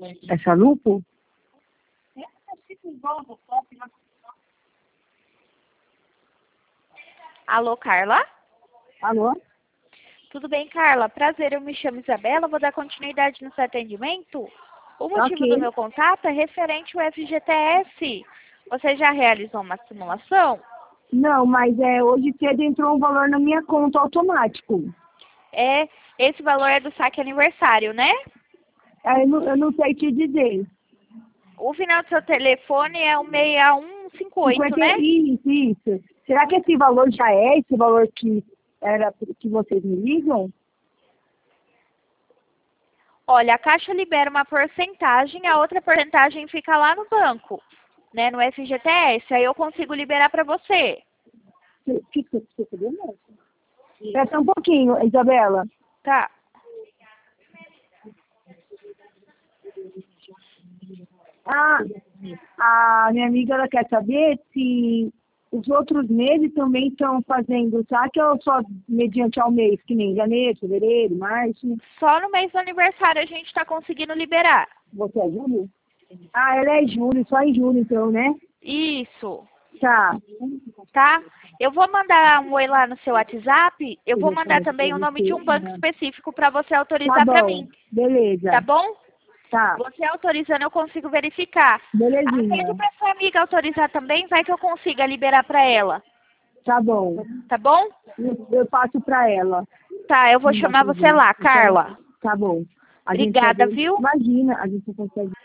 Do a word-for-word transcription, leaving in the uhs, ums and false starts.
É chalupo? Alô, Carla? Alô? Tudo bem, Carla? Prazer, eu me chamo Isabela, vou dar continuidade no seu atendimento. O motivo Ok. do meu contato é referente ao F G T S. Você já realizou uma simulação? Não, mas é, hoje cedo entrou um valor na minha conta automático. É, esse valor é do saque aniversário, né? Aí eu não, eu não sei te dizer. O final do seu telefone é o seis um cinco oito, cinquenta né? Isso, isso. Será que esse valor já é esse valor que era que vocês me ligam? Olha, a Caixa libera uma porcentagem, a outra porcentagem fica lá no banco, né, no F G T S, aí eu consigo liberar para você. Que, que, que, que, que, mesmo? Espera um pouquinho, Isabela. Tá. Ah, a minha amiga ela quer saber se os outros meses também estão fazendo saque ou só mediante ao mês, que nem janeiro, fevereiro, março. Só no mês do aniversário a gente está conseguindo liberar. Você é julho? Ah, ela é julho, só em julho então, né? Isso, Tá. tá? Eu vou mandar um oi lá no seu WhatsApp, eu vou mandar também o nome de um banco específico para você Tá autorizar para bom, mim, beleza. tá bom? Tá, Você autorizando eu consigo verificar. belezinha. Pede para sua amiga autorizar também, vai que eu consiga liberar para ela, Tá bom. tá bom? Eu, eu passo pra ela. Tá, eu vou chamar você lá, Carla. Tá bom. A gente Obrigada, vai ver- viu? Imagina, a gente consegue.